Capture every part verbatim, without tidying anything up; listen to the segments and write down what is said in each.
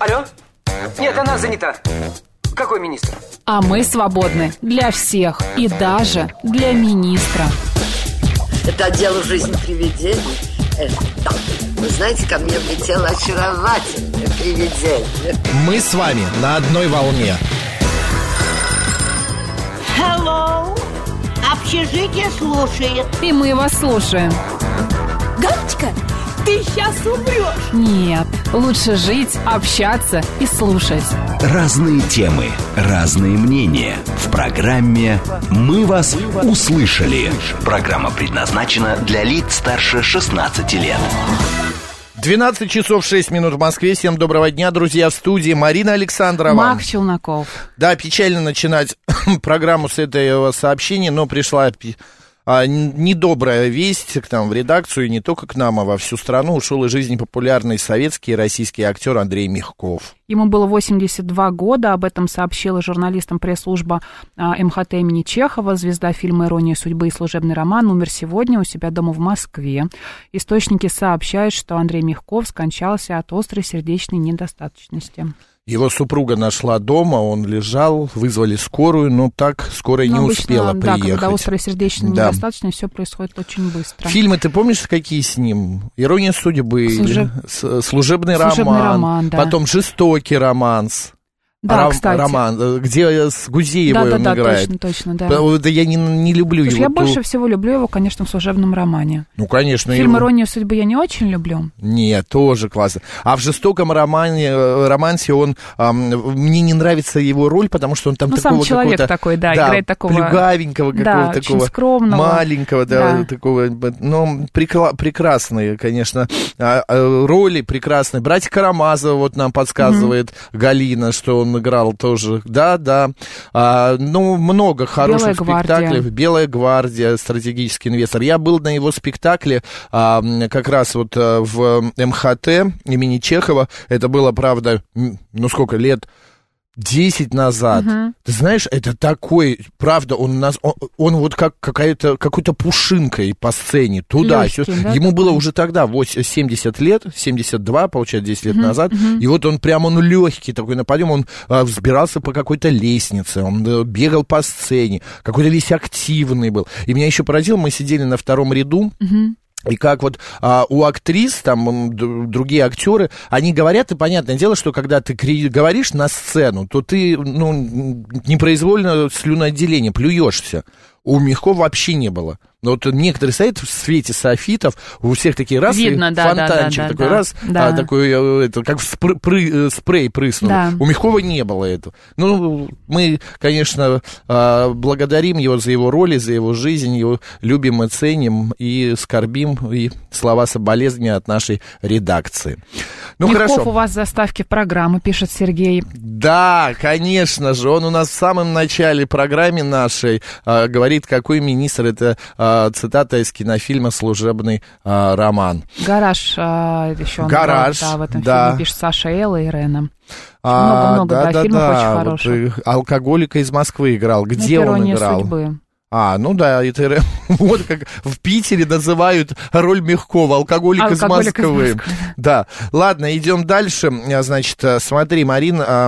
Алло? Нет, она занята. Какой министр? А мы свободны для всех и даже для министра. Это дело жизни привидений. Это, вы знаете, ко мне влетело очаровательное привидение. Мы с вами на одной волне. Hello. Общежитие слушает. И мы вас слушаем. Галочка, ты сейчас умрешь. Нет, лучше жить, общаться и слушать. Разные темы, разные мнения. В программе «Мы вас услышали». Программа предназначена для лиц старше шестнадцати лет. двенадцать часов шесть минут в Москве. Всем доброго дня, друзья. В студии Марина Александрова. Мак Челноков. Да, печально начинать программу с этого сообщения, но пришла а, недобрая весть к нам в редакцию, не только к нам, а во всю страну. Ушел из жизни популярный советский и российский актер Андрей Мягков. Ему было восемьдесят два года, об этом сообщила журналистам пресс-служба эм ха тэ имени Чехова. Звезда фильма «Ирония судьбы» и «Служебный роман» умер сегодня у себя дома в Москве. Источники сообщают, что Андрей Мягков скончался от острой сердечной недостаточности. Его супруга нашла дома, он лежал, вызвали скорую, но так скорая не обычно, успела да, приехать. Когда острая сердечная да. недостаточность, все происходит очень быстро. Фильмы ты помнишь, какие с ним? «Ирония судьбы», Служеб... «Служебный, Служебный роман», роман да. потом «Жестокий романс». Да, Ром, кстати. Роман, где с Гузеевой да, он да, да, играет. точно, точно, да. Да, я не, не люблю Слушай, его. я то... больше всего люблю его, конечно, в «Служебном романе». Ну, конечно. Фильм его... «Ирония судьбы» я не очень люблю. Нет, тоже классно. А в «Жестоком романе», романсе он... Эм, мне не нравится его роль, потому что он там ну, такого сам человек какого-то... такой, да, да, играет такого... плюгавенького, да, какого-то очень такого... скромного. Маленького, да, да. такого... Ну, прекла... прекрасные, конечно, роли прекрасные. «Братья Карамазовы», вот нам подсказывает mm-hmm. Галина, что он играл тоже... Да, да. А, ну, много хороших «Белая спектаклей. гвардия». «Белая гвардия», «Стратегический инвестор». Я был на его спектакле а, как раз вот а, в эм ха тэ имени Чехова. Это было, правда, ну, сколько лет? Десять назад. Uh-huh. Ты знаешь, это такой, правда, он, нас, он, он вот как какая-то, какой-то пушинкой по сцене, туда. Лёгкий, сё, да, ему такой? было уже тогда семьдесят лет, семьдесят два, получается, десять лет uh-huh, назад. uh-huh. И вот он прям, он легкий такой на подъем, он а, взбирался по какой-то лестнице, он а, бегал по сцене, какой-то весь активный был. И меня еще поразило, мы сидели на втором ряду, uh-huh. И как вот а, у актрис, там, другие актеры, они говорят, и понятное дело, что когда ты говоришь на сцену, то ты, ну, непроизвольно слюноотделение, плюешься. У Мягкова вообще не было. Но вот некоторые стоят в свете софитов, у всех такие раз, видно, да, фонтанчик да, да, такой да, раз, да. А, такой, это, как спрей, пры, спрей прыснул. Да. У Мягкова не было этого. Ну, мы, конечно, благодарим его за его роли, за его жизнь, его любим и ценим, и скорбим, и слова соболезнования от нашей редакции. Ну, Мягков хорошо. у вас в заставке программы, пишет Сергей. Да, конечно же, он у нас в самом начале программы нашей а, говорит, какой министр, это а, цитата из кинофильма «Служебный а, роман». «Гараж» а, еще он «Гараж», играл, да, в этом да. фильме пишет Саша Элла и Рена. А, много-много, да, да, фильмов да, очень вот, хороших. «Алкоголика из Москвы» играл. Где это он «Ирония играл? судьбы». А, ну да, это вот как в Питере называют роль Мягкова, алкоголик, алкоголик из Москвы. из Москвы. Да, ладно, идем дальше. Значит, смотри, Марин, а,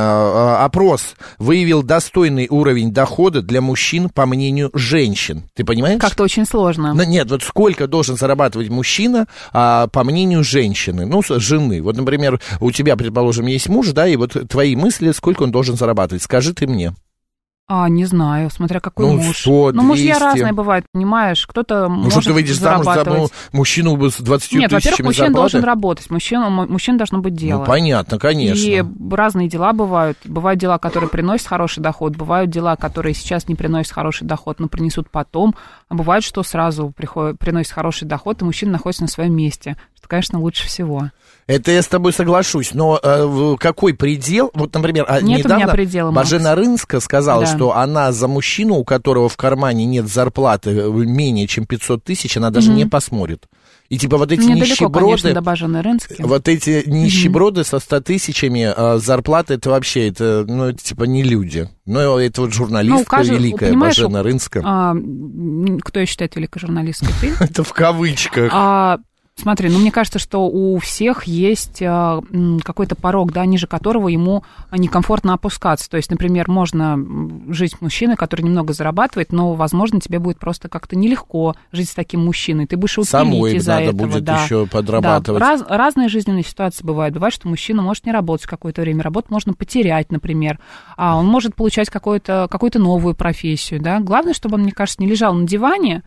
а, опрос выявил достойный уровень дохода для мужчин по мнению женщин. Ты понимаешь? Как-то очень сложно. Ну, нет, вот сколько должен зарабатывать мужчина а, по мнению женщины, ну, жены. Вот, например, у тебя, предположим, есть муж, да, и вот твои мысли, сколько он должен зарабатывать. Скажи ты мне. А, не знаю, смотря какой ну, муж. сто, ну, мужья двести. разные бывают, понимаешь, кто-то ну, может что ты выйдешь замуж за ну, мужчину с двадцатью Нет, тысячами во-первых, мужчина зарплаты? должен работать, мужчина, мужчина должно быть дело. Ну, понятно, конечно. И разные дела бывают. Бывают дела, которые приносят хороший доход, бывают дела, которые сейчас не приносят хороший доход, но принесут потом, а бывает, что сразу приходит, приносит хороший доход, и мужчина находится на своем месте, что, конечно, лучше всего. Это я с тобой соглашусь, но э, какой предел? Вот, например, нет недавно у меня предела, Бажена Рынска сказала, да. что она за мужчину, у которого в кармане нет зарплаты менее чем пятьсот тысяч, она даже mm-hmm. не посмотрит. И типа вот эти Недалеко, нищеброды, конечно, до Бажены Рынски. вот эти нищеброды mm-hmm. со ста тысячами а, зарплаты, это вообще, это, ну, это типа не люди. Ну, это вот журналистка ну, каждого, великая Бажена Рынска. А, кто ее считает великой журналисткой? Ты? Это в кавычках. А, Смотри, ну, мне кажется, что у всех есть э, какой-то порог, да, ниже которого ему некомфортно опускаться. То есть, например, можно жить с мужчиной, который немного зарабатывает, но, возможно, тебе будет просто как-то нелегко жить с таким мужчиной. Ты будешь упилить из-за надо этого. будет да. еще подрабатывать. Да. Раз, разные жизненные ситуации бывают. Бывает, что мужчина может не работать какое-то время, работу можно потерять, например. А он может получать какую-то, какую-то новую профессию. Да. Главное, чтобы он, мне кажется, не лежал на диване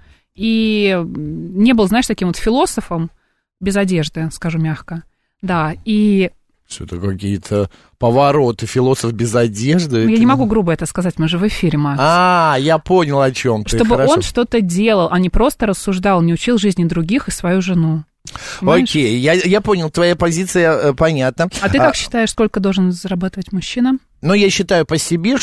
и не был, знаешь, таким вот философом, без одежды, скажу мягко. Да, и... Что-то какие-то повороты, философ без одежды. Я это... не могу грубо это сказать, мы же в эфире, Макс. А, я понял, о чем ты. Чтобы Хорошо. он что-то делал, а не просто рассуждал, не учил жизни других и свою жену. Понимаешь? Окей, я, я понял, твоя позиция э, понятна. А ты как а... считаешь, сколько должен зарабатывать мужчина? Ну, я считаю по себе,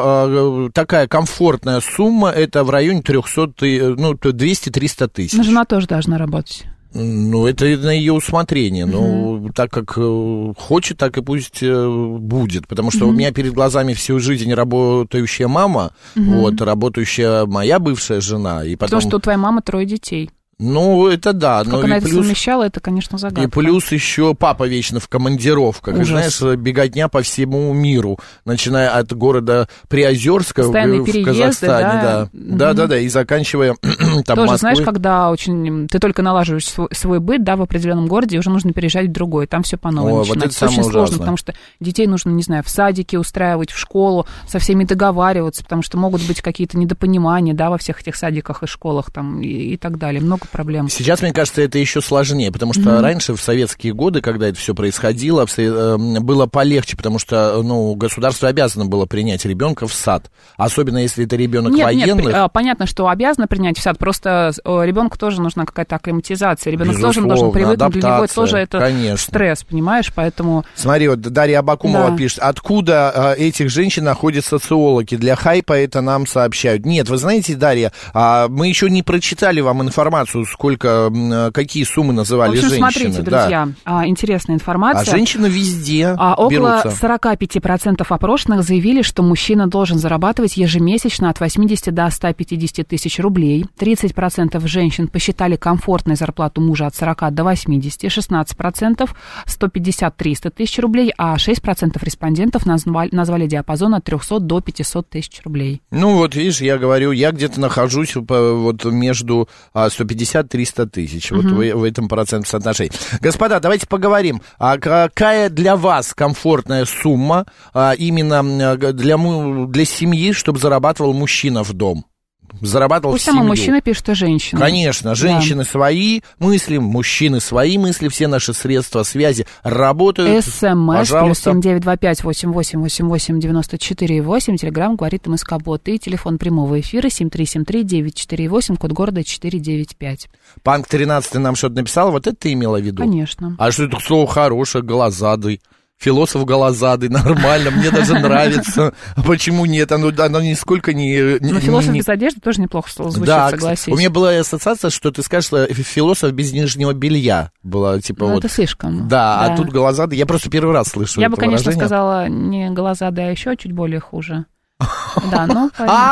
что э, такая комфортная сумма, это в районе триста, ну, двести-триста тысяч. Но жена тоже должна работать. Ну, это на ее усмотрение. Mm-hmm. Ну, так как э, хочет, так и пусть э, будет. Потому что mm-hmm. у меня перед глазами всю жизнь работающая мама, mm-hmm. вот, работающая моя бывшая жена. И потом... Потому что у твоей мамы трое детей. Ну, это да. Как но она и это плюс, совмещала, это, конечно, загадка. И плюс еще папа вечно в командировках. Ужас. И, знаешь, беготня по всему миру, начиная от города Приозерска в, в Казахстане. Да, да, да, да, да, и заканчивая там тоже, Москвой. знаешь, когда очень ты только налаживаешь свой, свой быт, да, в определенном городе, уже нужно переезжать в другой, там все по новой О, начинать. Вот это, это очень ужасное. Сложно, потому что детей нужно, не знаю, в садике устраивать, в школу, со всеми договариваться, потому что могут быть какие-то недопонимания, да, во всех этих садиках и школах там и, и так далее, много проблем. Сейчас, мне кажется, это еще сложнее, потому что mm-hmm. раньше, в советские годы, когда это все происходило, было полегче, потому что, ну, государство обязано было принять ребенка в сад, особенно если это ребенок нет, военных. Нет, понятно, что обязано принять в сад, просто ребенку тоже нужна какая-то акклиматизация, ребенок тоже должен привыкнуть, для него тоже это конечно. Стресс, понимаешь, поэтому... Смотри, вот Дарья Абакумова да. пишет, откуда этих женщин находят социологи, для хайпа это нам сообщают. Нет, вы знаете, Дарья, мы еще не прочитали вам информацию, сколько... какие суммы называли женщины. В общем, женщины. Смотрите, друзья, да. интересная информация. А женщины везде а, берутся. Около сорок пять процентов опрошенных заявили, что мужчина должен зарабатывать ежемесячно от восьмидесяти до ста пятидесяти тысяч рублей. тридцать процентов женщин посчитали комфортной зарплату мужа от сорока до восьмидесяти. шестнадцать процентов сто пятьдесят - триста тысяч рублей, а шесть процентов респондентов назвали, назвали диапазон от трехсот до пятисот тысяч рублей. Ну вот, видишь, я говорю, я где-то нахожусь вот между сто пятьдесят - триста тысяч. Вот uh-huh. в, в этом процентном соотношении. Господа, давайте поговорим. А какая для вас комфортная сумма а, именно для, для семьи, чтобы зарабатывал мужчина в дом? Зарабатывал Пусть в семью. сама мужчина пишет, что женщина. Конечно, женщины да. свои мысли, мужчины свои мысли, все наши средства связи работают. СМС плюс семь девять два пять восемь восемь восемь восемь девяносто четыре восемь. Телеграм говорит МСК-бот. И телефон прямого эфира семь три семь три девять четыре восемь, код города четыре девять пять. Панк тринадцатый нам что-то написал, вот это ты имела в виду? Конечно. А что это слово хорошее, голозадый? Философ голозадый, нормально, мне даже нравится. А почему нет? Оно, оно нисколько не... Но философ не... без одежды тоже неплохо звучит, да, согласись. У меня была ассоциация, что ты скажешь, что философ без нижнего белья. Была, типа, ну, вот... это слишком. Да, да, а тут голозадый. Я просто первый раз слышу Я это бы, конечно, выражение. сказала не голозадый, а еще чуть более хуже. Да, ну,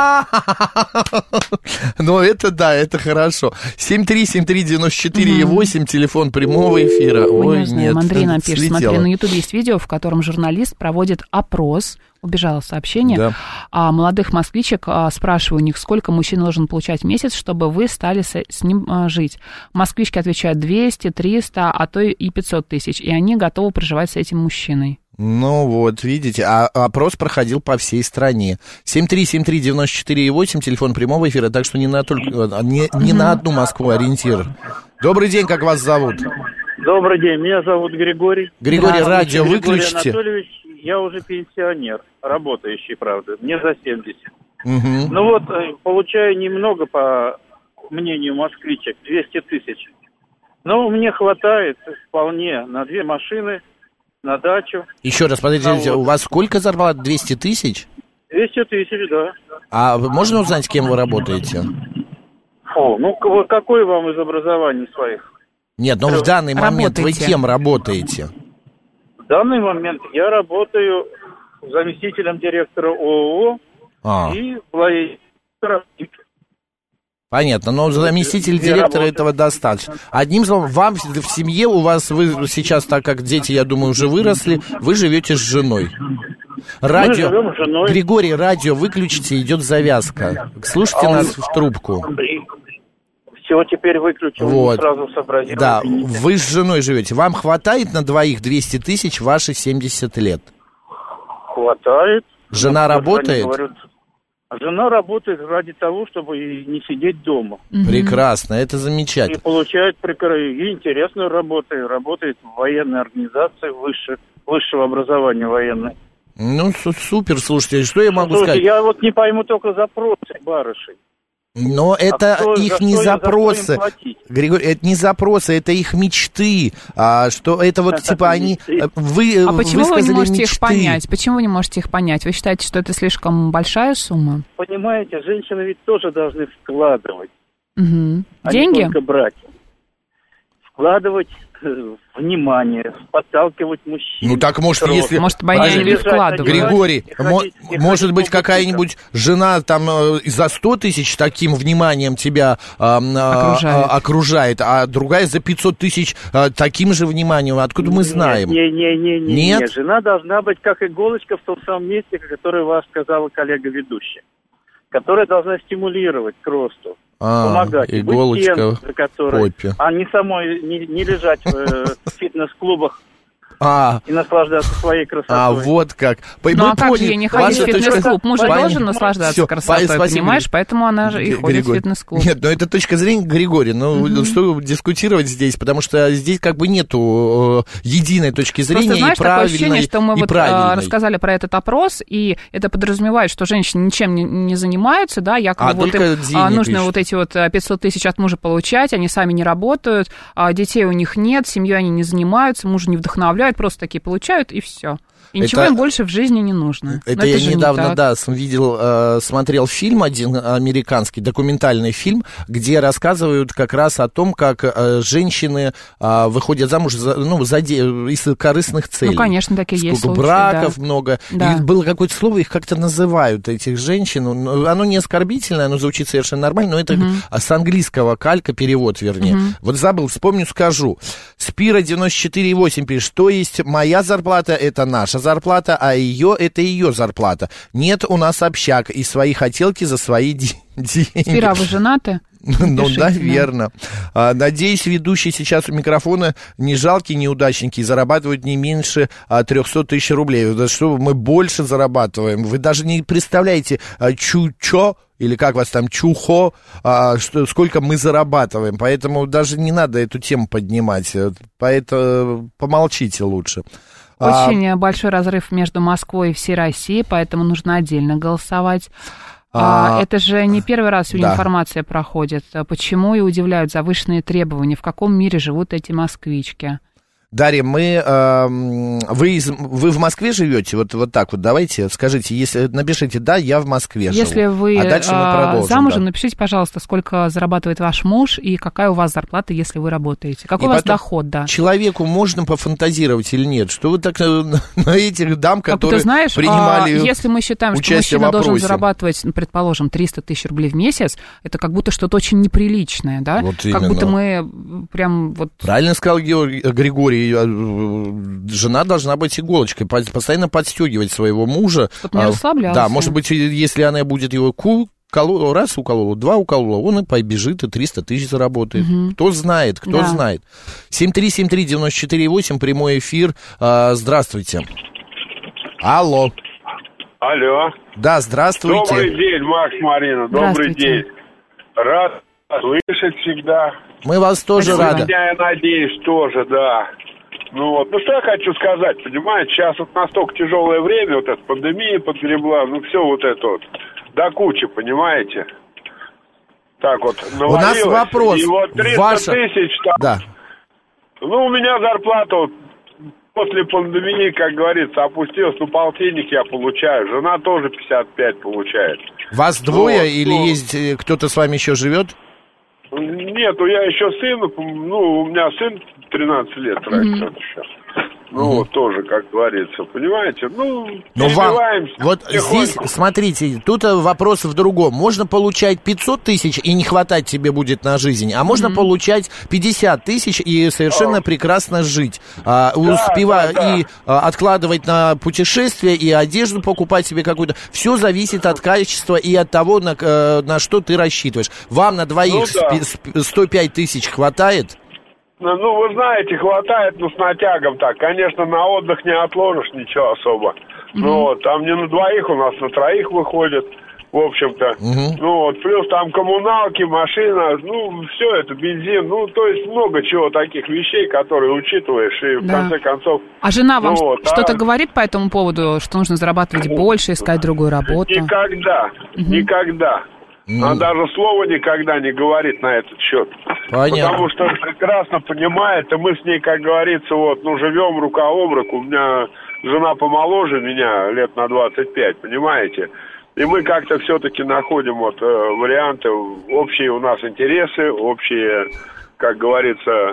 ну, это да, это хорошо. семь три семь три девяносто четыре восемь, телефон прямого эфира. Ой, нет, Андрей нам пишет, смотри, на Ютубе есть видео, в котором журналист проводит опрос, убежало сообщение, да. а молодых москвичек, а, спрашиваю у них, сколько мужчина должен получать в месяц, чтобы вы стали с, с ним а, жить. Москвички отвечают двести, триста, а то и пятьсот тысяч, и они готовы проживать с этим мужчиной. Ну вот, видите, а опрос проходил по всей стране. семь три семь три девяносто четыре восемь, телефон прямого эфира, так что не на, только, не, не на одну Москву ориентир. Добрый день, как вас зовут? Добрый день, меня зовут Григорий. Григорий, радио Григорий выключите. Анатольевич, я уже пенсионер, работающий, правда, мне за семьдесят. Угу. Ну вот, получаю немного, по мнению москвичек, двести тысяч. Но мне хватает вполне на две машины, на дачу. Еще раз, подождите, а вот. У вас сколько зарплат? двести тысяч? двести тысяч, да. А можно узнать, кем вы работаете? О, ну, какой вам из образований своих? Нет, но в данный момент работаете. Вы кем работаете? В данный момент я работаю заместителем директора ООО а. и владельцем. Понятно, но заместитель Две директора работы. этого достаточно. Одним словом, вам в семье, у вас, вы сейчас, так как дети, я думаю, уже выросли, вы живете с женой. Радио, Мы живем с женой. Григорий, радио выключите, идет завязка. Слушайте А он- нас в трубку. Все, теперь выключил, Вот. сразу сообразил. Да, Извините. вы с женой живете. Вам хватает на двоих двести тысяч ваши семьдесят лет? Хватает. Жена Вот, работает? они говорят, жена работает ради того, чтобы и не сидеть дома. Прекрасно, это И замечательно. получает прекра- и интересную работу, и работает в военной организации выше, высшего образования военной. Ну, су- супер, слушайте, что я могу Слушайте, сказать? я вот не пойму только запросы барышей. Но это кто- их за не что- за что им запросы. платить? Григорий, это не запросы, это их мечты. А, что это вот типа они Мечты. э, вы А почему вы не высказали можете их мечты. понять? Почему вы не можете их понять? Вы считаете, что это слишком большая сумма? Понимаете, женщины ведь тоже должны вкладывать, Мгм. а Деньги? не только брать. Вкладывать э, внимание, подталкивать мужчин. Ну так может, Срок. если Может, бы они Подожди, не вкладывают. Григорий, И мо- ходить- и может ходить быть по какая-нибудь жена там э, за сто тысяч таким вниманием тебя а, а, Окружает. а, окружает, а другая за пятьсот тысяч а, таким же вниманием. Откуда мы знаем? Не, не, не, не, Нет? не. Жена должна быть как иголочка в том самом месте, о котором вас сказала коллега ведущая, которая должна стимулировать к росту, А, помогать, и быть иголочка тем, за которой, попе. а не самой не, не лежать в, э, в фитнес-клубах А, и наслаждаться своей красотой. а вот как. По- Ну мы а как же поняли. ей не ходить в Ваша точка- фитнес-клуб? Муж же Понятно. должен наслаждаться Всё, красотой, спасибо, понимаешь? Григорий. Поэтому она же и ходит в Григорий. фитнес-клуб. Нет, но это точка зрения Григория. Ну, что дискутировать здесь, потому что здесь как бы нету э, единой точки зрения. Просто знаешь, и такое правильной, ощущение, что мы и вот правильной. а, рассказали про этот опрос, и это подразумевает, что женщины ничем не, не занимаются, да, якобы А вот только им денег а, нужно ищут. вот эти вот а, пятьсот тысяч от мужа получать, они сами не работают, а детей у них нет, семьей они не занимаются, мужа не вдохновляют, просто такие получают, и все. И ничего Это- им больше в жизни не нужно. Это Но я же не недавно, так. да, с- видел, э, смотрел фильм один американский, документальный фильм, где рассказывают как раз о том, как э, женщины э, выходят замуж за, ну, за де- из корыстных целей. Ну, конечно, такие есть Сколько случаи, браков да. много. Да. И было какое-то слово, их как-то называют, этих женщин. Ну, оно не оскорбительное, оно звучит совершенно нормально, но это с английского калька, перевод, вернее. Вот забыл, вспомню, скажу. Спира девяносто четыре и восемь пишет, то есть моя зарплата это наша зарплата, а ее это ее зарплата. Нет, у нас общак, и свои хотелки за свои де- деньги. Спира, вы женаты? Ну, Пишите, наверное. А, надеюсь, ведущий сейчас у микрофона не жалкий неудачники, зарабатывают не меньше а, триста тысяч рублей. Да что мы больше зарабатываем. Вы даже не представляете, а, чучо, или как вас там, чухо, а, что, сколько мы зарабатываем. Поэтому даже не надо эту тему поднимать. Поэтому помолчите лучше. А, Очень большой разрыв между Москвой и всей Россией, поэтому нужно отдельно голосовать. А, А, это же не первый раз сегодня да. информация проходит. Почему и удивляют завышенные требования? В каком мире живут эти москвички? Дарья, мы, э, вы, из, вы в Москве живете? Вот, вот так вот давайте, скажите, если напишите, да, я в Москве Если живу. вы А дальше мы а, продолжим. замужем, да. напишите, пожалуйста, сколько зарабатывает ваш муж и какая у вас зарплата, если вы работаете. Какой И у вас потом доход, да. Человеку можно пофантазировать или нет? Что вы так э, на этих дам, Как которые ты знаешь, принимали а, если мы считаем, что участие в мужчина должен опросе? зарабатывать, ну, предположим, триста тысяч рублей в месяц, это как будто что-то очень неприличное, да? Вот как именно. будто мы прям вот... Правильно сказал Георгий, Григорий, э, жена должна быть иголочкой, по- постоянно подстегивать своего мужа. Чтоб не А, расслаблялся. Да, может быть, если она будет его ку коло- раз уколола, два уколола, он и побежит, и триста тысяч заработает. Кто знает, кто Да. знает. семь три семь три девять четыре восемь, прямой эфир. А, здравствуйте. Алло. Алло. Да, здравствуйте. Добрый день, Макс, Марина. Добрый Здравствуйте. день. Рад слышать всегда. Мы вас тоже Спасибо. рады. Я надеюсь тоже, да. Ну вот, ну что я хочу сказать, понимаете, сейчас вот настолько тяжелое время, вот эта пандемия подгребла, ну все вот это вот, до кучи, понимаете? Так вот, У нас навалилось. вопрос. И вот триста Ваша- тысяч, там, Да. ну у меня зарплата вот после пандемии, как говорится, опустилась, ну полтинник я получаю, жена тоже пятьдесят пять получает. Вас двое Вот, или ну. есть э, кто-то с вами еще живет? Нет, ну я еще сын, ну, у меня сын тринадцать лет, раньше еще. Ну, Угу. вот тоже, как говорится, понимаете? Ну, Но вам, перебиваемся вот потихоньку. здесь, смотрите, тут э, вопрос в другом. Можно получать пятьсот тысяч и не хватать тебе будет на жизнь, а можно mm-hmm. получать пятьдесят тысяч и совершенно oh. прекрасно жить, а, да, успевая да, да. и а, откладывать на путешествия, и одежду покупать себе какую-то. Все зависит от качества и от того, на, на что ты рассчитываешь. Вам на двоих ну, да. сто пять тысяч хватает? Ну, вы знаете, хватает, ну, с натягом так. Конечно, на отдых не отложишь ничего особо. Mm-hmm. Ну, вот, там не на двоих, у нас на троих выходит, в общем-то. Mm-hmm. Ну, вот, плюс там коммуналки, машина, ну, все это, бензин. Ну, то есть много чего таких вещей, которые учитываешь, и в да. конце концов... А жена вам ну, вот, что-то а... говорит по этому поводу, что нужно зарабатывать больше, искать другую работу? Никогда, mm-hmm. никогда. Mm. Она даже слова никогда не говорит на этот счет. Понятно. Потому что прекрасно понимает, и мы с ней, как говорится, вот, ну, живем рука об руку. У меня жена помоложе меня, лет на двадцать пять, понимаете? И мы как-то все-таки находим вот э, варианты, общие у нас интересы, общие, как говорится,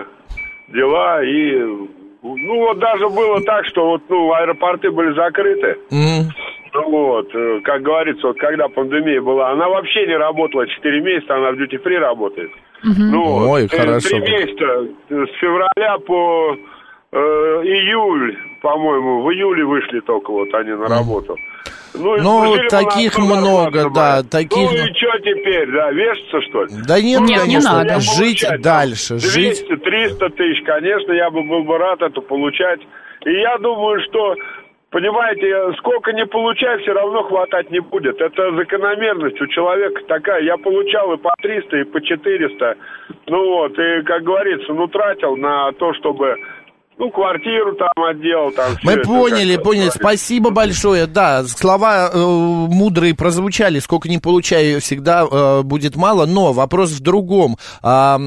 дела. И, ну, вот даже было так, что вот, ну, аэропорты были закрыты. Mm. Вот, как говорится, вот когда пандемия была, она вообще не работала четыре месяца, она в дьюти-фри работает. Uh-huh. Ну, Ой, вот, хорошо. три месяца, с февраля по э, июль, по-моему, в июле вышли только вот они на работу. Ну, ну таких много, да, таких... Ну и что теперь, да, вешаться, что ли? Да нет, нет, конечно, не надо. жить получать, дальше, жить... двести-триста тысяч, конечно, я бы был бы рад это получать. И я думаю, что... Понимаете, сколько не получай, все равно хватать не будет. Это закономерность у человека такая. Я получал и по триста, и по четыреста. Ну вот, и, как говорится, ну, тратил на то, чтобы, ну, квартиру там отделал. Там, Мы это, поняли, поняли. Спасибо большое. Да, слова э, мудрые прозвучали. Сколько не получаю, всегда э, будет мало. Но вопрос в другом. А,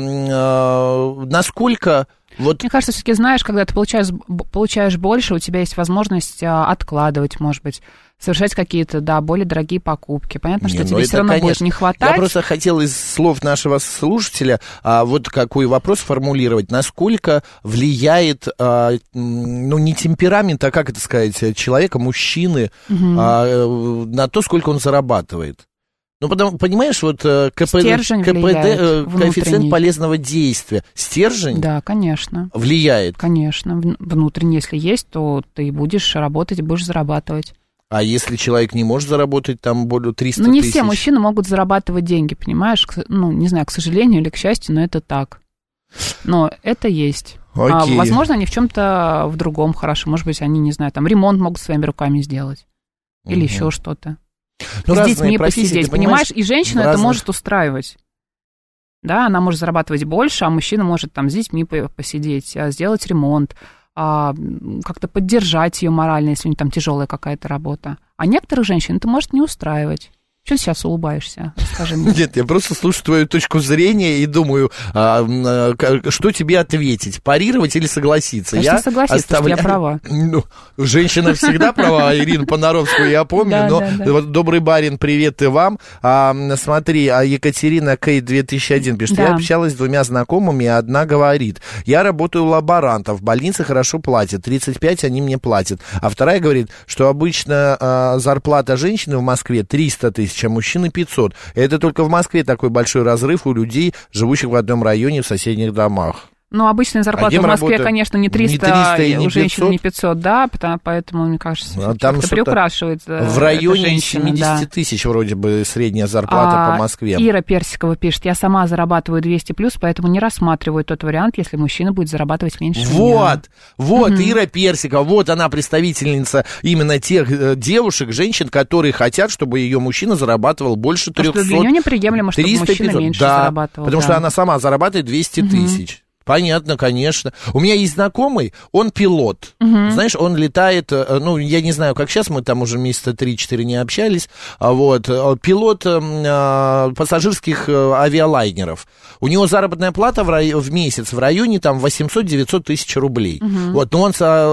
э, насколько... Вот. Мне кажется, все-таки знаешь, когда ты получаешь, получаешь больше, у тебя есть возможность а, откладывать, может быть, совершать какие-то, да, более дорогие покупки. Понятно, не, что тебе все равно конечно. будет не хватать. Я просто хотел из слов нашего слушателя а, вот какой вопрос формулировать. Насколько влияет, а, ну, не темперамент, а как это сказать, человека, мужчины, угу. а, на то, сколько он зарабатывает? Ну, потому, понимаешь, вот КПД, КПД коэффициент полезного действия, стержень да, конечно. влияет. Конечно, внутренний, если есть, то ты будешь работать, будешь зарабатывать. А если человек не может заработать там более триста тысяч? Ну, не все мужчины могут зарабатывать деньги, понимаешь? Ну, не знаю, к сожалению или к счастью, но это так. Но это есть. А, возможно, они в чем-то в другом хорошо. Может быть, они, не знаю, там ремонт могут своими руками сделать. Или угу. еще что-то. Ну, с детьми посидеть, понимаешь? понимаешь? И женщину разных... это может устраивать. Да, она может зарабатывать больше, а мужчина может там с детьми посидеть, сделать ремонт, как-то поддержать ее морально, если у нее там тяжелая какая-то работа. А некоторых женщин это может не устраивать. Что ты сейчас улыбаешься? Расскажи мне. Нет, я просто слушаю твою точку зрения и думаю, а, а, что тебе ответить, парировать или согласиться? Конечно, я согласиться, оставля... я права. Ну, женщина всегда права, Ирину Понаровскую я помню, да, но да, да. Вот, добрый барин, привет и вам. А, смотри, а Екатерина Кей две тысячи один пишет, да. Я общалась с двумя знакомыми, и одна говорит, я работаю лаборантом, в больнице хорошо платят, тридцать пять они мне платят, а вторая говорит, что обычно а, зарплата женщины в Москве триста тысяч, а мужчины пятьсот. Это только в Москве такой большой разрыв у людей, живущих в одном районе в соседних домах. Ну, обычная зарплата а в Москве, работа? Конечно, не триста, не триста и не у женщин не пятьсот, да, потому, поэтому, мне кажется, а там приукрашивает в районе семьдесят тысяч да. вроде бы средняя зарплата а, по Москве. Ира Персикова пишет, я сама зарабатываю двести плюс, поэтому не рассматриваю тот вариант, если мужчина будет зарабатывать меньше Вот, меня. вот, угу. Ира Персикова, вот она представительница именно тех э, девушек, женщин, которые хотят, чтобы ее мужчина зарабатывал больше трехсот. Потому что для нее неприемлемо, чтобы мужчина пятьсот меньше да, зарабатывал. Потому да. что она сама зарабатывает двести тысяч. Понятно, конечно. У меня есть знакомый, он пилот. Uh-huh. Знаешь, он летает, ну, я не знаю, как сейчас, мы там уже месяца три-четыре не общались, вот, пилот э, пассажирских авиалайнеров. У него заработная плата в, рай... в месяц в районе там восемьсот-девятьсот тысяч рублей. Uh-huh. Вот, но он со...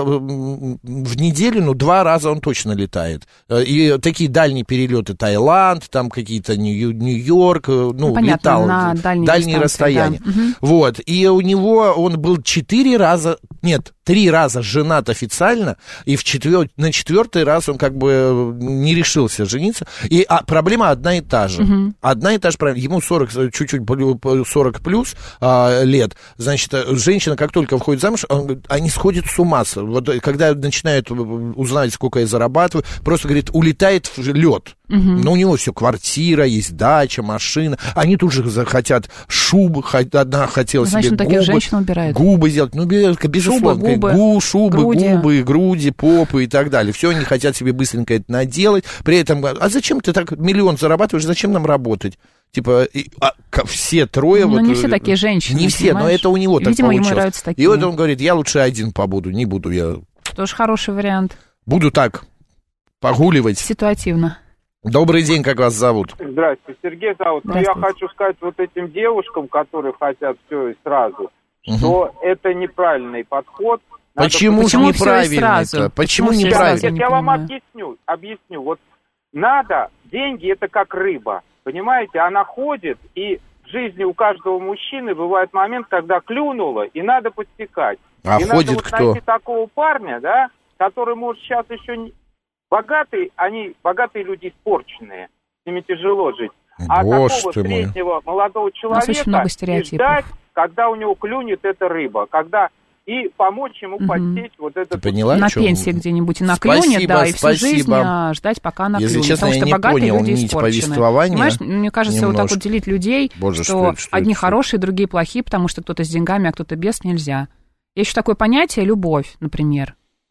в неделю, ну, два раза он точно летает. И такие дальние перелеты, Таиланд, там какие-то Нью- Нью-Йорк, ну, ну понятно, летал. На дальние, дальние расстояния. Да. Uh-huh. Вот, и у него него он был четыре раза, нет, три раза женат официально, и в четвер... на четвертый раз он как бы не решился жениться. И а, проблема одна и та же. Угу. Одна и та же проблема. Ему сорок, чуть-чуть сорок плюс а, лет. Значит, женщина, как только выходит замуж, он, они сходят с ума. Вот, когда начинают узнать, сколько я зарабатываю, просто, говорит, улетает в лед. Угу. Но у него все, квартира, есть дача, машина. Они тут же захотят шубы, одна хотела Значит, себе таких губы, женщин убирают. губы сделать. Ну, безусловно, шубы, губы, гу, шубы, груди. губы, груди, попы и так далее. Все они хотят себе быстренько это наделать. При этом, а зачем ты так миллион зарабатываешь, зачем нам работать? Типа, и, а, все трое... Ну, вот, не все такие женщины, не все, понимаешь? но это у него так Видимо, получилось. Ему нравятся такие. И вот он говорит, я лучше один побуду, не буду я... Тоже хороший вариант. Буду так, погуливать. Ситуативно. Добрый день, как вас зовут? Здравствуйте, Сергей зовут. Ну, я хочу сказать вот этим девушкам, которые хотят все и сразу, угу. что это неправильный подход. Надо Почему, Почему неправильно? Почему неправильно? Нет, я вам объясню, объясню. Вот надо, деньги это как рыба, понимаете? Она ходит, и в жизни у каждого мужчины бывает момент, когда клюнуло, и надо подсекать. А и ходит надо вот кто? найти такого парня, да, который может сейчас еще не... Богатые, они, богатые люди испорченные, с ними тяжело жить. А Боже такого ты мой. среднего молодого человека и ждать, когда у него клюнет эта рыба, когда и помочь ему угу. подсечь вот этот... Ты поняла, на чем... пенсии где-нибудь и наклюнет, спасибо, да, и всю спасибо. жизнь а, ждать, пока наклюнет. Если честно, потому я что не богатые понял люди нить испорчены. повествования. Понимаешь, мне кажется, немножко. вот так вот делить людей, Боже, что, что, что одни это, хорошие, другие плохие, потому что кто-то с деньгами, а кто-то без, нельзя. Есть еще такое понятие любовь, например.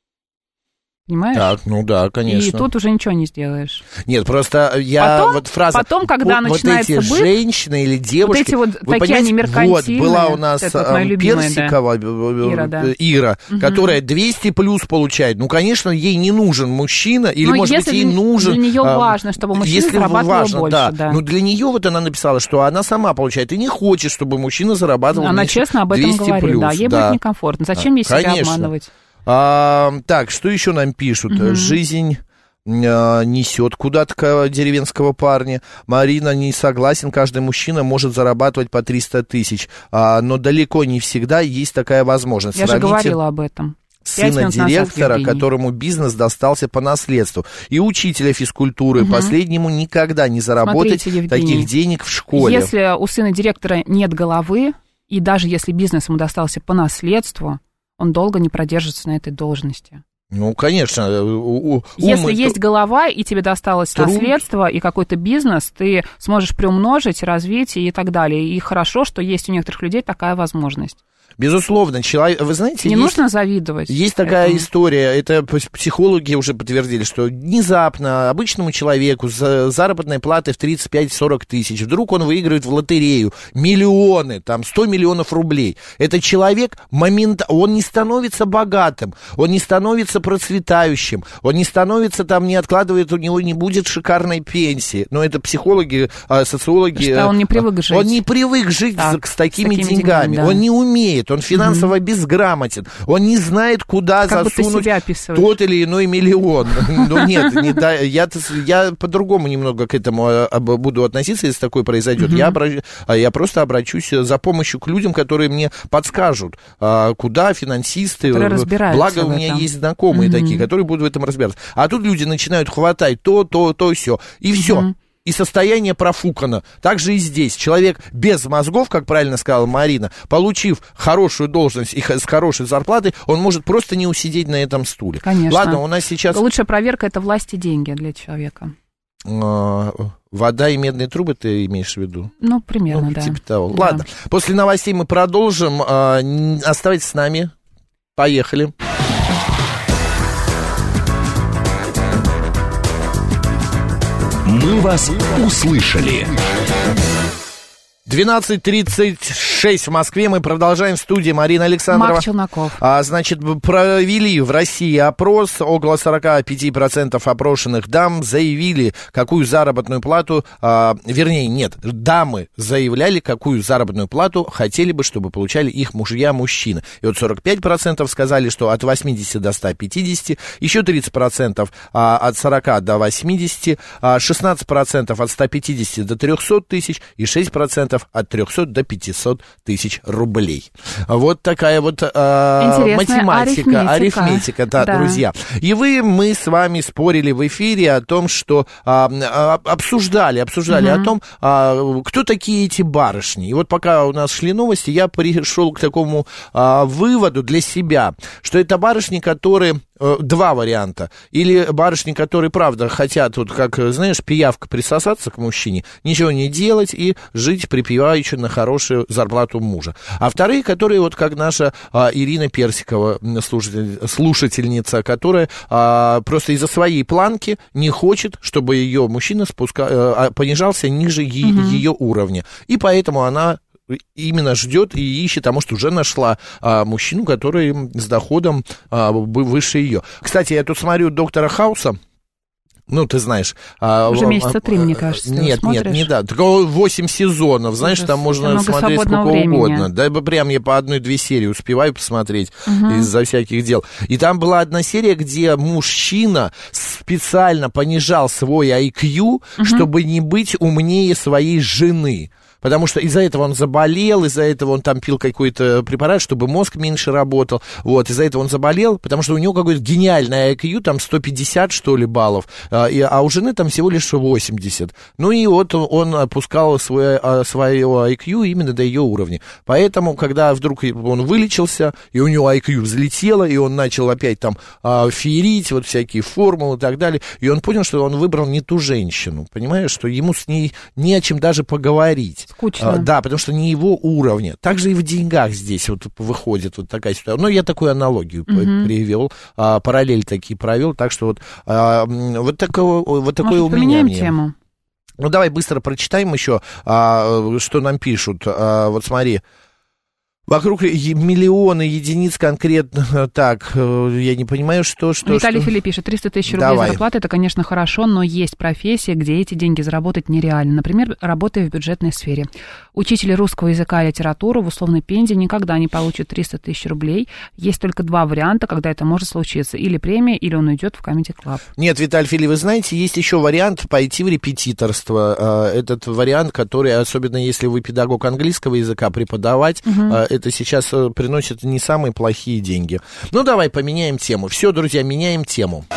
Понимаешь? Так, ну да, конечно. И тут уже ничего не сделаешь. Нет, просто я потом, вот фраза... Потом, когда вот начинается эти быт, женщины или девушки... Вот эти вот вы такие они меркантильные. Вот, была у нас это вот любимая, Персикова, да. Ира, да. Ира угу. которая двести плюс получает. Ну, конечно, ей не нужен мужчина, или, но может быть, ей для, нужен... для нее а, важно, чтобы мужчина если зарабатывал важно, больше. Да. Да. Но для нее вот она написала, что она сама получает и не хочет, чтобы мужчина зарабатывал она честно об этом говорит, плюс. да, ей да. будет некомфортно. Зачем ей себя конечно. обманывать? А, так, что еще нам пишут? Угу. Жизнь... несет куда-то деревенского парня. Марина не согласен, каждый мужчина может зарабатывать по триста тысяч, а, но далеко не всегда есть такая возможность. Я Сравните... же говорила об этом. Сына директора, которому бизнес достался по наследству, и учителя физкультуры, угу. последнему никогда не заработать Смотрите, таких денег в школе. Если у сына директора нет головы, и даже если бизнес ему достался по наследству, он долго не продержится на этой должности. Ну, конечно. У, у, Если ум, есть голова, и тебе досталось труд. наследство, и какой-то бизнес, ты сможешь приумножить, развить и так далее. И хорошо, что есть у некоторых людей такая возможность. Безусловно, человек, вы знаете... Не есть, нужно завидовать. Есть такая этому. история, это психологи уже подтвердили, что внезапно обычному человеку с заработной платой в тридцать пять сорок тысяч, вдруг он выигрывает в лотерею миллионы, там сто миллионов рублей. Этот человек момент, он не становится богатым, он не становится процветающим, он не становится там, не откладывает, у него не будет шикарной пенсии. Но это психологи, социологи... Что он не привык жить. Он не привык жить так, с, с такими, с такими деньгами, деньгами, да. он не умеет. Он финансово mm-hmm. безграмотен. Он не знает, куда как засунуть тот или иной миллион. Ну нет, не, да, я, я по-другому немного к этому буду относиться, если такое произойдет. Mm-hmm. Я, обращ, я просто обращусь за помощью к людям, которые мне подскажут, куда финансисты. Благо у меня есть знакомые mm-hmm. такие, которые будут в этом разбираться. А тут люди начинают хватать то, то, то, все. И все. Mm-hmm. И состояние профукано. Так же и здесь. Человек без мозгов, как правильно сказала Марина, получив хорошую должность и с хорошей зарплатой, он может просто не усидеть на этом стуле. Конечно. Ладно, у нас сейчас... Лучшая проверка – это власть и деньги для человека. Вода и медные трубы ты имеешь в виду? Ну, примерно, ну, да. Типа того. Да. Ладно, после новостей мы продолжим. Оставайтесь с нами. Поехали. Мы вас услышали. двенадцать тридцать шесть в Москве. Мы продолжаем в студии. Марина Александрова. Марк Челноков. А, значит, провели в России опрос. Около сорок пять процентов опрошенных дам заявили, какую заработную плату... А, вернее, нет, дамы заявляли, какую заработную плату хотели бы, чтобы получали их мужья-мужчины. И вот сорок пять процентов сказали, что от восьмидесяти до ста пятидесяти, еще тридцать процентов а, от сорока до восьмидесяти, а, шестнадцать процентов от ста пятидесяти до трехсот тысяч и шесть процентов штраф от трехсот до пятисот тысяч рублей. Вот такая вот э, математика, арифметика, арифметика да, да, друзья. И вы, мы с вами спорили в эфире о том, что э, обсуждали, обсуждали угу. о том, э, кто такие эти барышни. И вот пока у нас шли новости, я пришел к такому э, выводу для себя, что это барышни, которые... Два варианта. Или барышни, которые, правда, хотят, вот как, знаешь, пиявка присосаться к мужчине, ничего не делать и жить припеваючи на хорошую зарплату мужа. А вторые, которые, вот как наша а, Ирина Персикова, слушатель, слушательница, которая а, просто из-за своей планки не хочет, чтобы ее мужчина спуска, а, понижался ниже е- угу. ее уровня. И поэтому она именно ждет и ищет, а может, уже нашла а, мужчину, который с доходом а, выше ее. Кстати, я тут смотрю доктора Хауса. Ну, ты знаешь... Уже месяца три, мне кажется. Нет, нет, не да. восемь сезонов, знаешь, там можно смотреть сколько времени. угодно. Да, прям я по одной-две серии успеваю посмотреть угу. из-за всяких дел. И там была одна серия, где мужчина специально понижал свой ай кью, угу. чтобы не быть умнее своей жены. Потому что из-за этого он заболел, из-за этого он там пил какой-то препарат, чтобы мозг меньше работал. Вот, из-за этого он заболел, потому что у него какой-то гениальный ай кью, там сто пятьдесят, что ли, баллов, а, и, а у жены там всего лишь восемьдесят. Ну и вот он опускал свой, свое ай кью именно до ее уровня. Поэтому, когда вдруг он вылечился, и у него ай кью взлетело, и он начал опять там а, феерить, вот всякие формулы и так далее, и он понял, что он выбрал не ту женщину, понимаешь, что ему с ней не о чем даже поговорить. Скучно. А, да, потому что не его уровня. Также и в деньгах здесь вот выходит вот такая ситуация. Ну, я такую аналогию uh-huh. привел, а, параллель такие провел, так что вот, а, вот, такое, вот такое у меня мнение. Тему. Ну, давай быстро прочитаем еще, а, что нам пишут. А, вот смотри. Вокруг миллионы единиц конкретно, так, я не понимаю, что... что Виталий что... Филипп пишет, триста тысяч рублей Давай. зарплаты, это, конечно, хорошо, но есть профессии, где эти деньги заработать нереально. Например, работая в бюджетной сфере. Учитель русского языка и литературы в условной Пензе никогда не получит триста тысяч рублей. Есть только два варианта, когда это может случиться. Или премия, или он уйдет в Comedy Club. Нет, Виталий Филипп, вы знаете, есть еще вариант пойти в репетиторство. Этот вариант, который, особенно если вы педагог английского языка, преподавать... Угу. Это сейчас приносит не самые плохие деньги. Ну, давай поменяем тему. Все, друзья, меняем тему.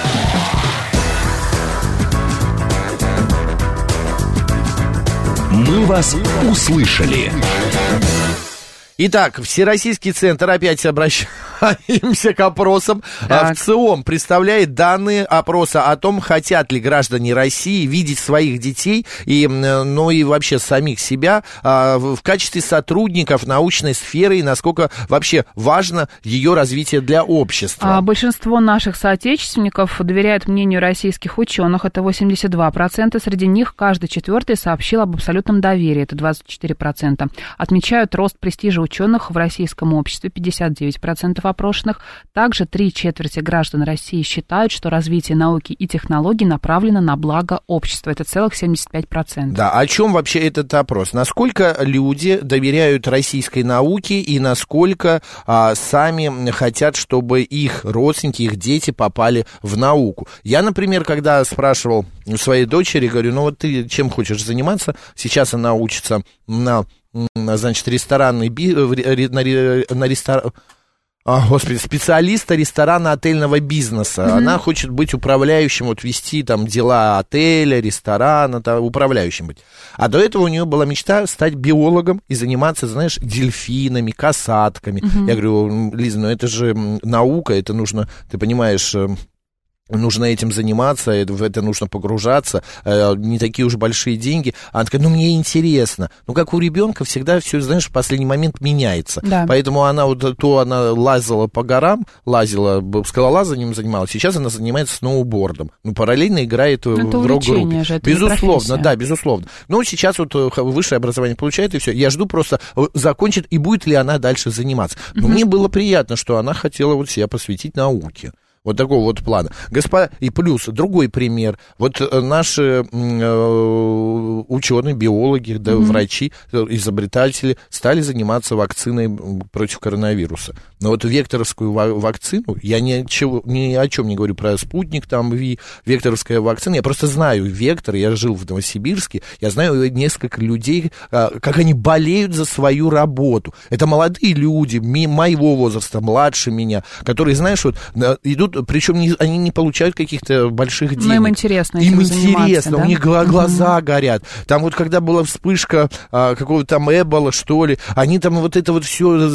Мы вас услышали. Итак, Всероссийский центр, опять обращаемся к опросам. Так. В ЦИОМ представляет данные опроса о том, хотят ли граждане России видеть своих детей, и, ну и вообще самих себя в качестве сотрудников научной сферы, и насколько вообще важно ее развитие для общества. А большинство наших соотечественников доверяют мнению российских ученых, это восемьдесят два процента. Среди них каждый четвертый сообщил об абсолютном доверии, это двадцать четыре процента. Отмечают рост престижа ученых в российском обществе, пятьдесят девять процентов опрошенных. Также три четверти граждан России считают, что развитие науки и технологий направлено на благо общества. Это целых семьдесят пять процентов. Да, о чем вообще этот опрос? Насколько люди доверяют российской науке и насколько а, сами хотят, чтобы их родственники, их дети попали в науку? Я, например, когда спрашивал у своей дочери, говорю, ну вот ты чем хочешь заниматься? Сейчас она учится на... значит, ресторанный би... на, на ресторан... О, господи, специалиста ресторанно-отельного бизнеса. Mm-hmm. Она хочет быть управляющим, вот вести там дела отеля, ресторана, там, управляющим быть. А до этого у нее была мечта стать биологом и заниматься, знаешь, дельфинами, касатками. Mm-hmm. Я говорю, Лиза, ну это же наука, это нужно, ты понимаешь... нужно этим заниматься, в это нужно погружаться, не такие уж большие деньги. Она такая, ну, мне интересно. Ну, как у ребенка всегда все, знаешь, в последний момент меняется. Да. Поэтому она вот, то она лазила по горам, лазила, скалолазанием занималась, сейчас она занимается сноубордом. Ну, параллельно играет это в рок-группе. Же, это безусловно, да, безусловно. Ну, сейчас вот высшее образование получает, и все. Я жду просто, закончит, и будет ли она дальше заниматься. Но угу. мне было приятно, что она хотела вот себя посвятить науке. Вот такого вот плана. Господа, и плюс другой пример. Вот наши э, ученые, биологи, да, mm-hmm. врачи, изобретатели стали заниматься вакциной против коронавируса. Но вот векторовскую вакцину, я ни, чего, ни о чем не говорю про спутник, там, Ви, векторовская вакцина, я просто знаю вектор, я жил в Новосибирске, я знаю несколько людей, как они болеют за свою работу. Это молодые люди, моего возраста, младше меня, которые, знаешь, вот идут, причем не, они не получают каких-то больших денег. Но им интересно Им интересно, да? у них глаза угу. горят. Там вот, когда была вспышка а, какого-то там Эбола, что ли, они там вот это вот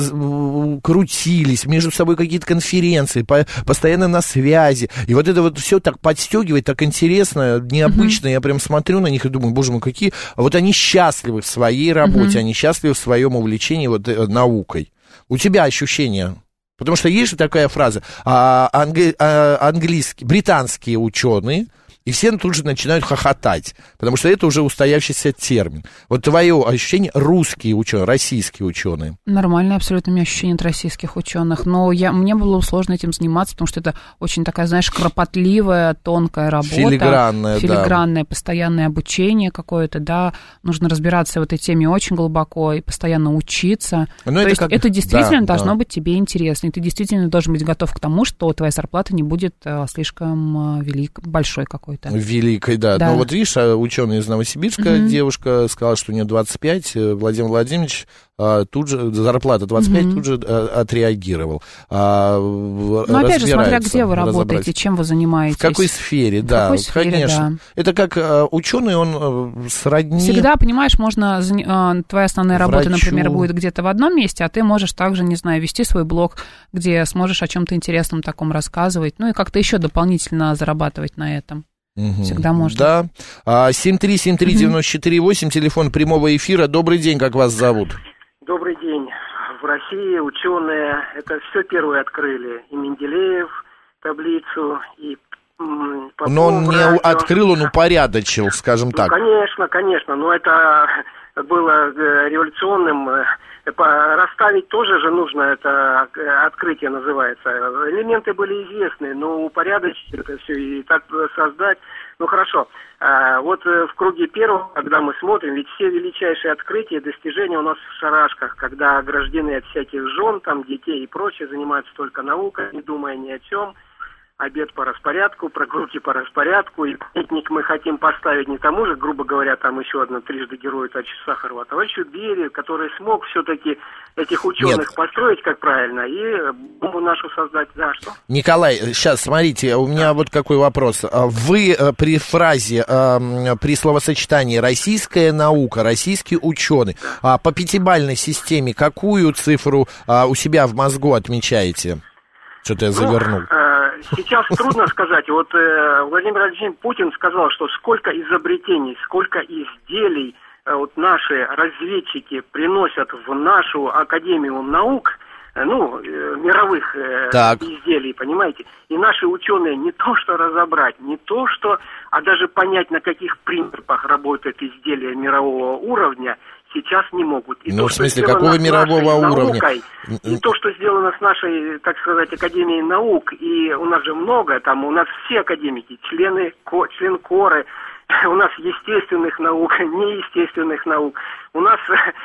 все крутились, между собой какие-то конференции, по, постоянно на связи. И вот это вот все так подстегивает, так интересно, необычно. Угу. Я прям смотрю на них и думаю, боже мой, какие... Вот они счастливы в своей работе, угу. они счастливы в своем увлечении вот наукой. У тебя ощущения? Потому что есть же такая фраза, а, англи, а, английские, британские ученые, и все тут же начинают хохотать, потому что это уже устоявшийся термин. Вот твое ощущение, русские ученые, российские ученые. Нормальное абсолютно у меня ощущение от российских ученых, но я, мне было сложно этим заниматься, потому что это очень такая, знаешь, кропотливая, тонкая работа. Филигранная, Филигранное, да. постоянное обучение какое-то, да, нужно разбираться в этой теме очень глубоко и постоянно учиться. Но То это есть как... это действительно да, должно да. быть тебе интересно, и ты действительно должен быть готов к тому, что твоя зарплата не будет а, слишком а, велик, большой какой-то. Великой, да. да. Но вот видишь, ученый из Новосибирска, mm-hmm. девушка сказала, что у нее двадцать пять, Владимир Владимирович а, тут же, зарплата двадцать пять, mm-hmm. тут же а, отреагировал. А, Но опять же, смотря где вы работаете, чем вы занимаетесь. В какой сфере, в да, какой сфере, конечно. Да. Это как а, ученый, он сродни... Всегда, понимаешь, можно, а, твоя основная работа, врачу. Например, будет где-то в одном месте, а ты можешь также, не знаю, вести свой блог, где сможешь о чем-то интересном таком рассказывать, ну и как-то еще дополнительно зарабатывать на этом. Угу. Всегда можно. Да. семь три семь три девять четыре восемь, телефон прямого эфира. Добрый день, как вас зовут? Добрый день. В России ученые это все первые открыли. И Менделеев таблицу, и м, Попов. Но он не радио. Открыл, он упорядочил, скажем ну, так. Конечно, конечно, но это было революционным. Расставить тоже же нужно, это открытие называется. Элементы были известны, но упорядочить это все и так создать, ну хорошо. А вот в круге первого, когда мы смотрим, ведь все величайшие открытия, достижения у нас в шарашках, когда ограждены от всяких жен, там, детей и прочее, занимаются только наукой, не думая ни о чем. Обед по распорядку, прогулки по распорядку, и памятник мы хотим поставить не тому же, грубо говоря, там еще одно трижды герою Товарищу Сахарову, а товарищу Берию, который смог все-таки этих ученых Нет. построить, как правильно, и бомбу нашу создать. Да, что? Николай, сейчас, смотрите, у меня да. вот какой вопрос. Вы при фразе, при словосочетании «российская наука», «российский ученый», да. по пятибалльной системе какую цифру у себя в мозгу отмечаете? Что-то я завернул. Ну, э, сейчас трудно сказать. Вот э, Владимир Владимирович Путин сказал, что сколько изобретений, сколько изделий э, вот наши разведчики приносят в нашу Академию наук, э, ну, э, мировых э, изделий, понимаете? И наши ученые не то что разобрать, не то что, а даже понять, на каких принципах работают изделия мирового уровня, сейчас не могут. И ну, то, в смысле, какого мирового уровня? Наукой, и то, что сделано с нашей, так сказать, Академией наук, и у нас же много, там у нас все академики, члены, ко, член Коры, у нас естественных наук, неестественных наук. У нас,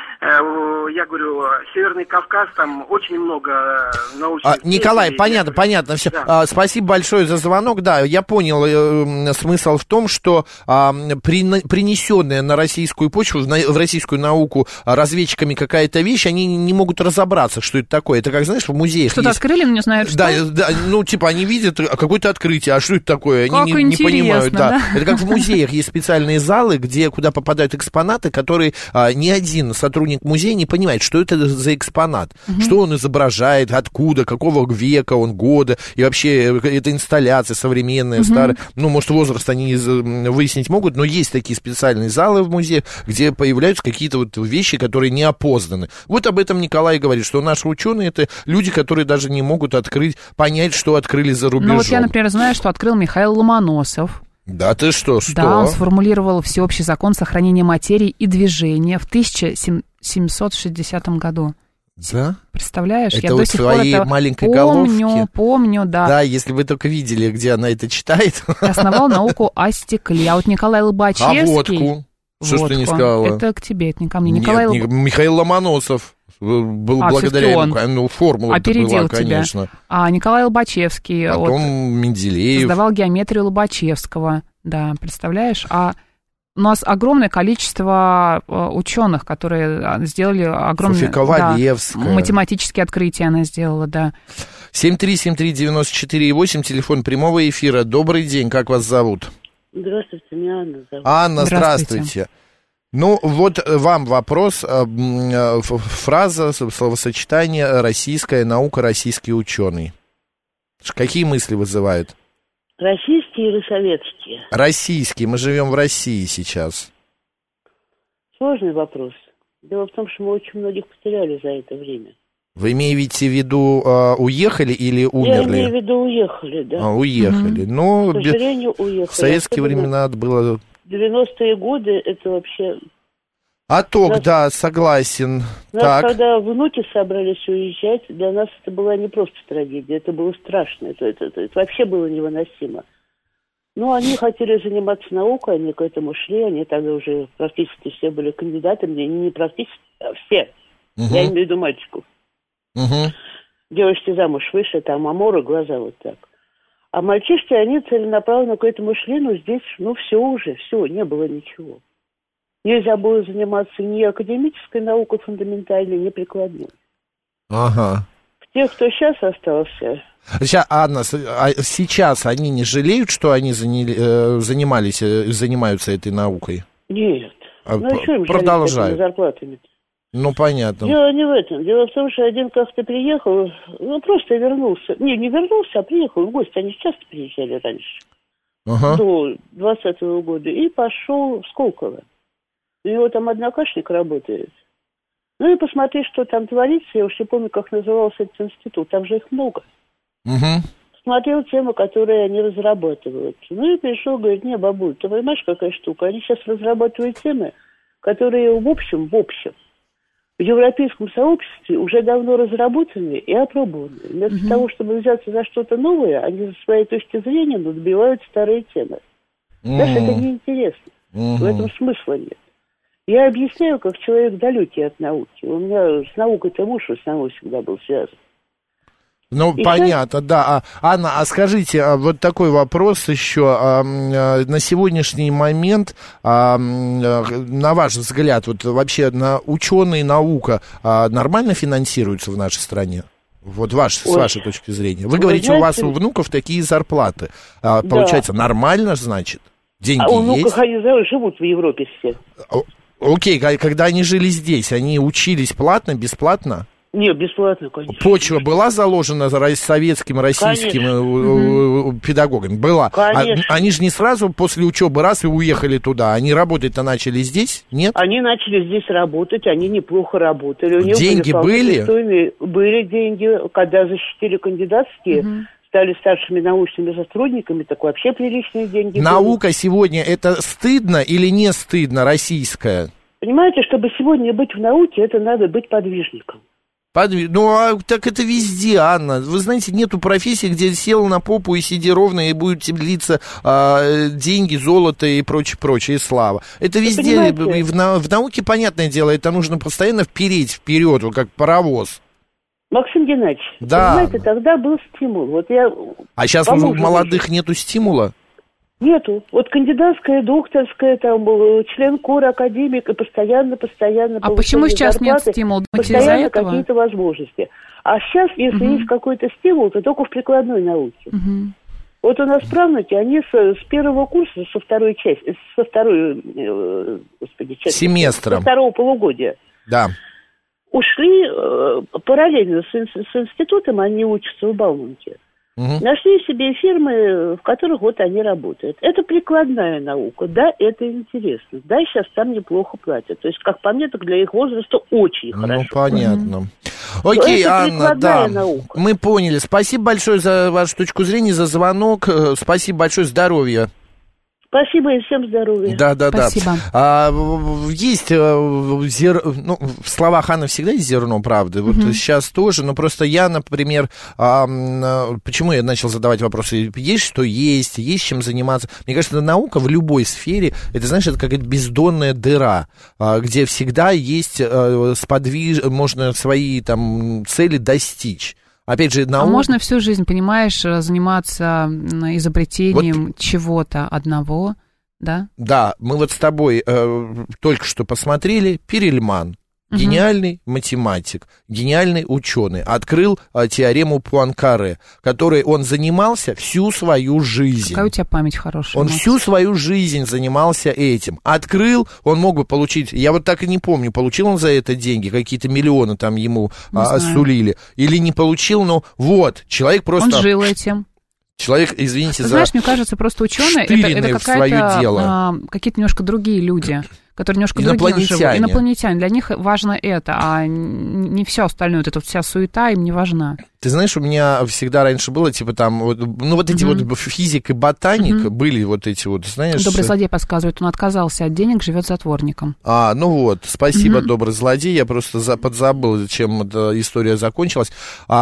я говорю, Северный Кавказ, там очень много научных... А, Николай, понятно, понятно все. Да. А, спасибо большое за звонок. Да, я понял, э, смысл в том, что а, при, принесенная на российскую почву, на, в российскую науку разведчиками какая-то вещь, они не могут разобраться, что это такое. Это как, знаешь, в музеях Что-то есть... открыли, но не знают, что. Да, да, ну, типа, они видят какое-то открытие, а что это такое? Они как не, не понимают. Да. Да. Это как в музеях есть специальные залы, где, куда попадают экспонаты, которые... А, ни один сотрудник музея не понимает, что это за экспонат, угу. что он изображает, откуда, какого века он, года, и вообще это инсталляция современная, угу. старая. Ну, может, возраст они выяснить могут, но есть такие специальные залы в музее, где появляются какие-то вот вещи, которые не опознаны. Вот об этом Николай говорит, что наши ученые это люди, которые даже не могут открыть, понять, что открыли за рубежом. Ну, вот я, например, знаю, что открыл Михаил Ломоносов. Да ты что, что? Да, он сформулировал всеобщий закон сохранения материи и движения в тысяча семьсот шестидесятом году. Да? Представляешь? Это я вот до сих своей пор это маленькой помню, головке. помню, да. Да, если вы только видели, где она это читает. Основал науку о стекле. А вот Николай Лобачевский... А водку? Что ж ты не сказала? Это к тебе, это не ко мне. Нет, Николай Лоб... Михаил Ломоносов был а, благодаря ему, ну, формула опередил была, конечно. Тебя. А Николай Лобачевский... Потом вот, Менделеев. Создавал геометрию Лобачевского. Да, представляешь? А у нас огромное количество ученых, которые сделали огромное... Софья Ковалевская. Да, математические открытия она сделала, да. семь три семь три девяносто четыре восемь, телефон прямого эфира. Добрый день, как вас зовут? Здравствуйте, меня Анна зовут. Анна, здравствуйте. здравствуйте. Ну, вот вам вопрос. Фраза, словосочетание «российская наука, российский ученый». Какие мысли вызывают? Российские или советские? Российские. Мы живем в России сейчас. Сложный вопрос. Дело в том, что мы очень многих потеряли за это время. Вы имеете в виду, э, уехали или умерли? Я имею в виду, уехали, да. А, уехали. Mm-hmm. Ну, к сожалению, уехали. В советские времена было... девяностые годы это вообще... А то, нас, да, согласен. Нас, так. Когда внуки собрались уезжать, для нас это была не просто трагедия, это было страшно, это, это, это, это вообще было невыносимо. Но они хотели заниматься наукой, они к этому шли, они тогда уже практически все были кандидатами, не, не практически, а все. Угу. Я имею в виду мальчиков. Угу. Девушки замуж вышли, там аморы, глаза вот так. А мальчишки, они целенаправленно к этому шли, но здесь, ну, все уже, все, не было ничего. Нельзя было заниматься ни академической наукой фундаментальной, ни прикладной. Ага. Тех, кто сейчас остался... Сейчас, Анна, а сейчас они не жалеют, что они заняли, занимались, занимаются этой наукой? Нет. А, ну, а что им продолжают. Зарплатами? Ну, понятно. Дело не в этом. Дело в том, что один как-то приехал, ну, просто вернулся. Не, не вернулся, а приехал в гости. Они часто приезжали раньше, ага. до двадцатого года, и пошел в Сколково. У него там однокашник работает. Ну и посмотри, что там творится. Я уж не помню, как назывался этот институт. Там же их много. Угу. Смотрел темы, которые они разрабатывают. Ну и пришел, говорит, не, бабуль, ты понимаешь, какая штука? Они сейчас разрабатывают темы, которые в общем, в общем, в европейском сообществе уже давно разработаны и опробованы. Вместо угу. того, чтобы взяться за что-то новое, они со своей точки зрения добивают старые темы. Угу. Даже это неинтересно. Угу. В этом смысла нет. Я объясняю, как человек далекий от науки. У меня с наукой-то муж в основном всегда был связан. Ну, и понятно, да. А, Анна, а скажите, а вот такой вопрос еще. А, а, на сегодняшний момент, а, на ваш взгляд, вот вообще на ученые, наука а, нормально финансируются в нашей стране? Вот ваш, с вашей точки зрения. Вы, Вы говорите, знаете, у вас у внуков такие зарплаты. А, да. Получается, нормально, значит? Деньги а у внуков есть? Они живут в Европе все. Окей, когда они жили здесь, они учились платно, бесплатно? Нет, бесплатно, конечно. Почва была заложена советским, российским конечно. педагогами? Была. Конечно. А, они же не сразу после учебы раз и уехали туда. Они работать-то начали здесь, нет? Они начали здесь работать, они неплохо работали. У них деньги были? Были? Были деньги. Когда защитили кандидатские, угу. стали старшими научными сотрудниками, так вообще приличные деньги. Наука были. Сегодня это стыдно или не стыдно, российская? Понимаете, чтобы сегодня быть в науке, это надо быть подвижником. Подвиж... Ну, а так это везде, Анна. Вы знаете, нету профессии, где сел на попу и сиди ровно, и будет длиться а, деньги, золото и прочее, прочее, и слава. Это везде. И в, на... в науке, понятное дело, это нужно постоянно впереть вперед, вот как паровоз. Максим Геннадьевич, да. Понимаете, тогда был стимул. Вот я а сейчас у молодых уже. Нету стимула? Нету. Вот кандидатская, докторская, там был член кора, академик, и постоянно, постоянно... А почему сейчас зарплаты, нет стимула? Постоянно из-за какие-то возможности. А сейчас, если угу. есть какой-то стимул, то только в прикладной науке. Угу. Вот у нас правнуки, они с, с первого курса, со второй части, со второй, э, господи, части... Семестра. Со второго полугодия. Да. Ушли э, параллельно с, с институтом, они учатся в Бауманке. Угу. Нашли себе фирмы, в которых вот они работают. Это прикладная наука, да, это интересно. Да, сейчас там неплохо платят. То есть, как по мне, так для их возраста очень ну, хорошо. Ну, понятно. Угу. Окей, это Анна, да, наука. Мы поняли. Спасибо большое за вашу точку зрения, за звонок. Спасибо большое, здоровья. Спасибо и всем здоровья. Да, да, Спасибо. да. А, есть зер... ну, в словах Анны всегда есть зерно правды. Вот mm-hmm. сейчас тоже, но просто я, например, а, почему я начал задавать вопросы? Есть что есть, есть чем заниматься. Мне кажется, наука в любой сфере, это, знаешь, это какая-то бездонная дыра, где всегда есть сподвиж... можно свои там цели достичь. Опять же, наука... А можно всю жизнь, понимаешь, заниматься изобретением вот... чего-то одного, да? Да, мы вот с тобой э, только что посмотрели Перельман. Гениальный угу. математик, гениальный ученый, открыл а, теорему Пуанкаре, которой он занимался всю свою жизнь. Какая у тебя память хорошая. Он Макс. всю свою жизнь занимался этим. Открыл, он мог бы получить, я вот так и не помню, получил он за это деньги, какие-то миллионы там ему а, сулили, или не получил, но вот, человек просто... Он жил этим. Человек, извините Ты за... Знаешь, мне кажется, просто ученые это, это какая-то, дело. А, какие-то немножко другие люди, которые немножко другие живут. Инопланетяне. Для них важно это, а не все остальное. Вот эта вся суета им не важна. Ты знаешь, у меня всегда раньше было, типа, там, вот, ну, вот эти mm-hmm. вот физик и ботаник mm-hmm. были вот эти вот, знаешь... Добрый злодей подсказывает, он отказался от денег, живет затворником. А, ну вот, спасибо, mm-hmm. добрый злодей, я просто за, подзабыл, чем эта история закончилась.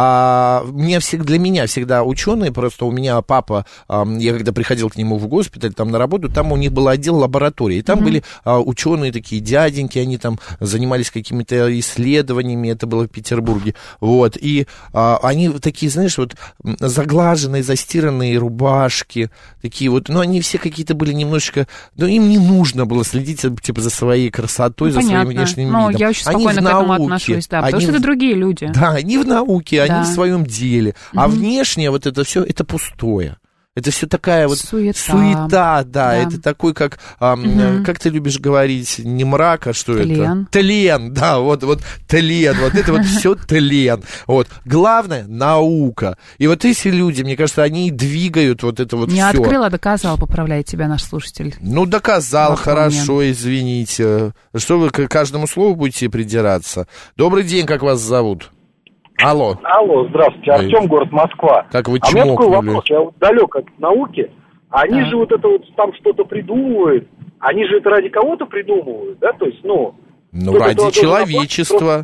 А, мне всегда, для меня всегда ученые, просто у меня папа, а, я когда приходил к нему в госпиталь, там, на работу, там у них был отдел лаборатории, и там mm-hmm. были а, ученые такие дяденьки, они там занимались какими-то исследованиями, это было в Петербурге, вот, и... А, они такие, знаешь, вот заглаженные, застиранные рубашки, такие вот, ну, они все какие-то были немножечко, ну, им не нужно было следить, типа, за своей красотой, ну, за понятно. Своим внешним ну, видом. Я очень спокойно они к науке, этому отношусь, да, потому они, что это другие люди. Да, они в науке, да. они в своем деле, угу. а внешнее вот это все, это пустое. Это все такая вот суета, суета да, да. Это такой, как, эм, угу. как ты любишь говорить, не мрак, а что тлен. это? Тлен, да, вот, вот тлен, вот это вот все тлен. Вот. Главное, наука. И вот эти люди, мне кажется, они двигают вот это вот все. Не открыл, а доказал, поправляет тебя наш слушатель. Ну, доказал, хорошо, извините. Что вы к каждому слову будете придираться? Добрый день, как вас зовут? Алло. Алло, здравствуйте, Артем, город Москва. Как вы а чмокнули. у меня такой вопрос, я вот далек от науки, они да. же вот это вот там что-то придумывают, они же это ради кого-то придумывают, да, то есть, ну... Ну, ради человечества.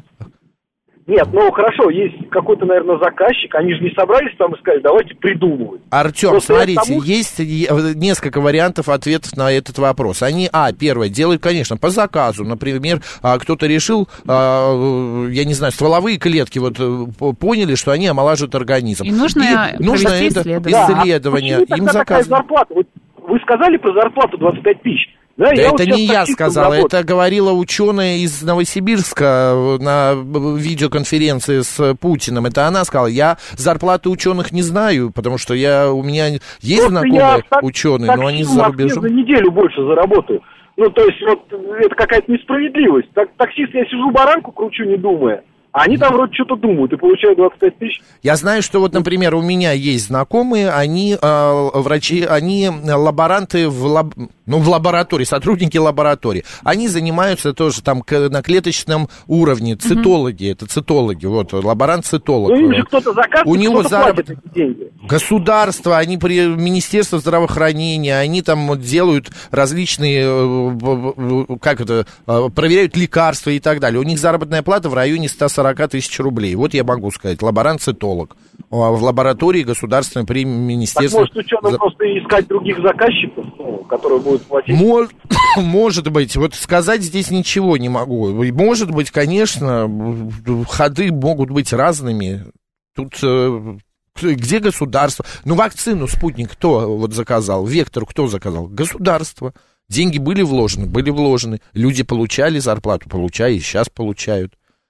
Нет, ну хорошо, есть какой-то, наверное, заказчик, они же не собрались там и сказали, давайте придумывать. Артем, Просто смотрите, тому... есть несколько вариантов ответов на этот вопрос. Они, а, первое, делают, конечно, по заказу. Например, кто-то решил, я не знаю, стволовые клетки вот поняли, что они омолаживают организм. И нужно, и нужно это исследование. Да, а им заказывают. Зарплата? Вот вы сказали про зарплату двадцать пять тысяч. Да, да я это вот не я сказал, работаю. это говорила ученая из Новосибирска на видеоконференции с Путиным. Это она сказала. Я зарплаты ученых не знаю, потому что я, у меня есть Просто знакомые так, ученые, так, но они за рубежом. За неделю больше заработаю. Ну, то есть, вот, это какая-то несправедливость. Так, таксист, я сижу, баранку кручу, не думая. А они там вроде что-то думают и получают двадцать пять тысяч. Я знаю, что вот, например, у меня есть знакомые, они э, врачи, они лаборанты в, лаб... ну, в лаборатории, сотрудники лаборатории. Они занимаются тоже там к, на клеточном уровне, цитологи, mm-hmm. это цитологи, вот, лаборант-цитолог. Ну, им же кто-то заказывает, у него кто-то зараб... платит эти деньги. Государство, они при Министерстве здравоохранения, они там делают различные, как это, проверяют лекарства и так далее. У них заработная плата в районе сто сорок тысяч рублей. Вот я могу сказать, лаборант-цитолог в лаборатории государственной при Министерстве... Так может ученым За... просто искать других заказчиков, ну, которые будут платить? Мож... Может быть, вот сказать здесь ничего не могу. Может быть, конечно, ходы могут быть разными. Тут... Где государство? Ну, вакцину «Спутник» кто вот заказал? «Вектор» кто заказал? Государство. Деньги были вложены? Были вложены. Люди получали зарплату? Получали, сейчас получают.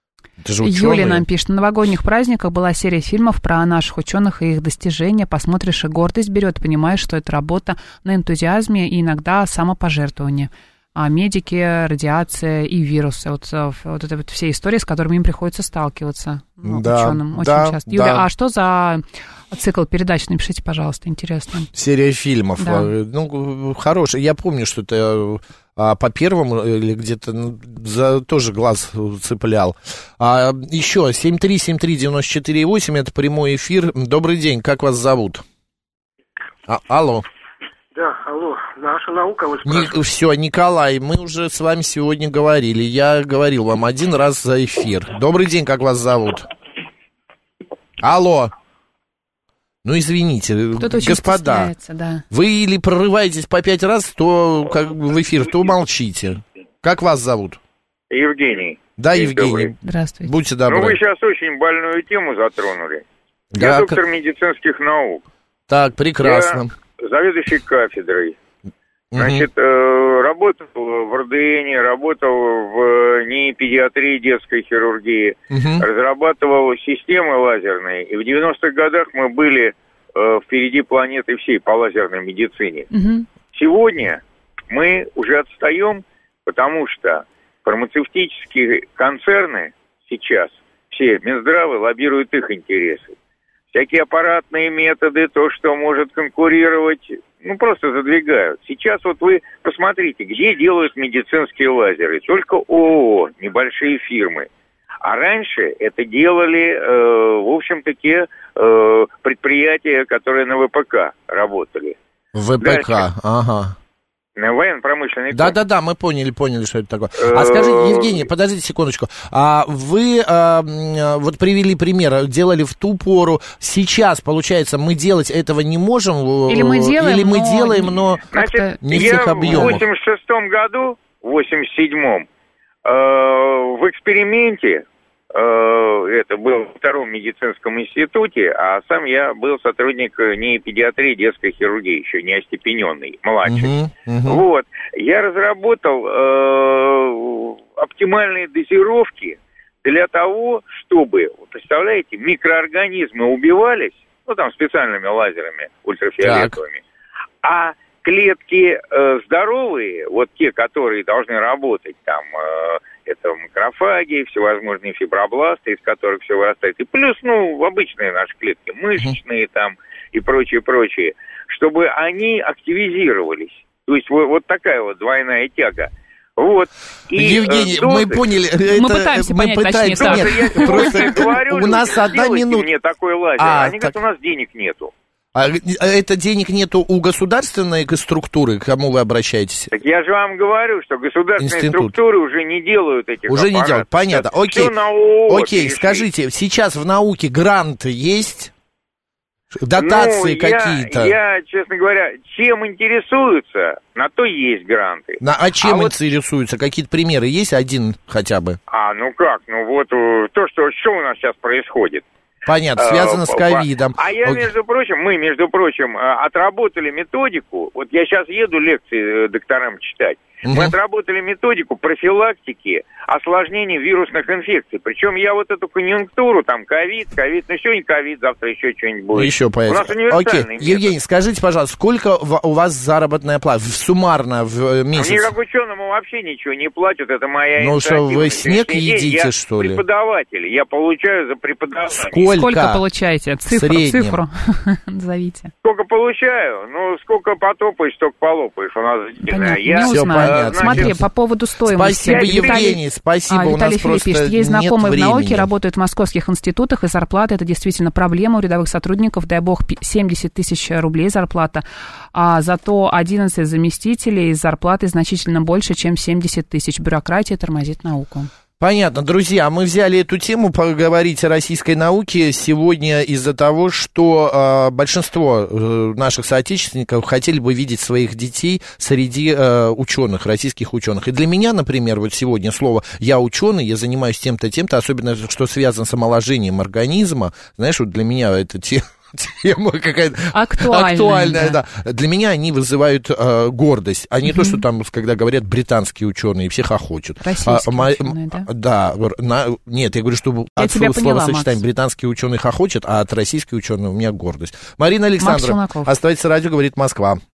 Юлия нам пишет, на новогодних праздниках была серия фильмов про наших ученых и их достижения. Посмотришь, и гордость берет, понимаешь, что это работа на энтузиазме и иногда самопожертвование. А медики, радиация и вирусы. Вот, вот это вот все истории, с которыми им приходится сталкиваться, да, ученым очень да, часто. Юля, да. а что за цикл передач? Напишите, пожалуйста, интересно. Серия фильмов. Да. Ну, хорошая. Я помню, что это... А по первому или где-то ну, за, тоже глаз цеплял. А еще семь три семь три девяносто четыре восемь, это прямой эфир. Добрый день, как вас зовут? А, алло. Да, Алло, наша наука вот Не, все, Николай, мы уже с вами сегодня говорили. Я говорил вам один раз за эфир. Добрый день, как вас зовут? Алло. Ну, извините, Кто-то господа, да. Вы или прорываетесь по пять раз, то как в эфир, то молчите. Как вас зовут? Евгений. Да, День Евгений. Добрый. Здравствуйте. Будьте добры. Ну, вы сейчас очень больную тему затронули. Да, Я доктор как... медицинских наук. Так, прекрасно. Я заведующий кафедрой. Угу. Значит, э, работал в РДН, работал в НИИ педиатрии, детской хирургии, угу. разрабатывал системы лазерные. И в девяностых годах мы были э, впереди планеты всей по лазерной медицине. Угу. Сегодня мы уже отстаем, потому что фармацевтические концерны сейчас, все Минздравы лоббируют их интересы. Всякие аппаратные методы, то, что может конкурировать, ну, просто задвигают. Сейчас вот вы посмотрите, где делают медицинские лазеры. Только ООО, небольшие фирмы. А раньше это делали, э, в общем-то, те э, предприятия, которые на ВПК работали. ВПК, Дальше. ага. Военно-промышленный комплекс. Да-да-да, мы поняли, поняли, что это такое. А скажите, Евгений, подождите секундочку. А вы а, вот привели пример, делали в ту пору. Сейчас, получается, мы делать этого не можем? Или мы делаем, или мы но... делаем, но Значит, не в я тех объемах? в восемьдесят шестом году, в восемьдесят седьмом, э, в эксперименте, э, это был в втором медицинском институте, а сам я был сотрудник НИИ педиатрии, детской хирургии, еще не остепененный, младший. Угу, угу. Вот. Я разработал э, оптимальные дозировки для того, чтобы, представляете, микроорганизмы убивались, ну, там, специальными лазерами ультрафиолетовыми, так. а клетки э, здоровые, вот те, которые должны работать, там, э, это макрофаги, всевозможные фибробласты, из которых все вырастает, и плюс, ну, обычные наши клетки, мышечные там и прочее, прочее, чтобы они активизировались. То есть вот, вот такая вот двойная тяга. Вот. И, Евгений, э, мы поняли. Мы это, пытаемся мы понять, пытаемся, точнее, нет, я просто говорю, у нас одна минута. Мне такой лазер. А, Они так... говорят, у нас денег нету. А это денег нету у государственной структуры, к кому вы обращаетесь? Так я же вам говорю, что государственные Институт. структуры уже не делают этих Уже аппаратов. не делают, понятно. Сейчас Окей, на ООО окей, перешли. скажите, сейчас в науке гранты есть? Дотации ну, какие-то? Я, я, честно говоря, чем интересуются, на то есть гранты. На, а чем а интересуются? Вот... Какие-то примеры есть? Один хотя бы? А, ну как? Ну вот то, что, что у нас сейчас происходит. Понятно, связано а, с ковидом. А я, между прочим, мы, между прочим, отработали методику. Вот я сейчас еду лекции докторам читать. Угу. Мы отработали методику профилактики осложнений вирусных инфекций. Причем я вот эту конъюнктуру, там, ковид, ковид, ну сегодня ковид, завтра еще что-нибудь будет. Еще появится. У нас универсальный Окей, метод. Евгений, скажите, пожалуйста, сколько у вас заработная плата суммарно в месяц? Мне как ученому вообще ничего не платят, это моя Ну что, вы снег день. едите, я что ли? Преподаватель, я получаю за преподавание. Сколько? Сколько получаете? Цифру, цифру назовите. Сколько получаю? Ну, сколько потопаешь, столько полопаешь. У нас понятно, я... не Все узнаю. понятно. Смотри, по поводу стоимости. Спасибо, Виталий... Евгений, спасибо. А, у Виталий нас Филипп просто пишет, есть знакомые в времени. науке, работают в московских институтах, и зарплата — это действительно проблема у рядовых сотрудников. Дай бог, семьдесят тысяч рублей зарплата, а зато одиннадцать заместителей с зарплатой значительно больше, чем семьдесят тысяч. Бюрократия тормозит науку. Понятно, друзья, мы взяли эту тему поговорить о российской науке сегодня из-за того, что э, большинство э, наших соотечественников хотели бы видеть своих детей среди э, ученых, российских ученых. И для меня, например, вот сегодня слово «я ученый», я занимаюсь тем-то, тем-то, особенно что связано с омоложением организма, знаешь, вот для меня это те... тема какая-то актуальная, актуальная да. да. Для меня они вызывают э, гордость, а не угу. то, что там, когда говорят британские ученые, все хохочут. Российские а, мо... ученые, да? Да, на... нет, я говорю, что я от словосочетания британские ученые хохочут, а от российских ученых у меня гордость. Марина Александровна, оставайтесь, радио говорит Москва.